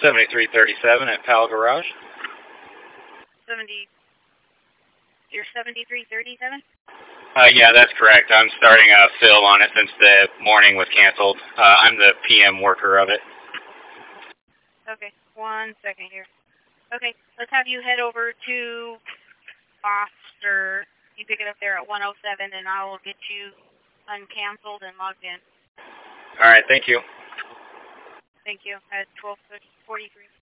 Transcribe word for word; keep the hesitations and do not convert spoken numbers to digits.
seventy-three thirty-seven at Pal Garage. seventy. You're seventy-three thirty-seven? Uh, yeah, that's correct. I'm starting a fill on it since the morning was canceled. Uh, I'm the P M worker of it. Okay, one second here. Okay, let's have you head over to Foster. You pick it up there at one oh seven, and I will get you uncanceled and logged in. All right, thank you. Thank you. At twelve forty-three.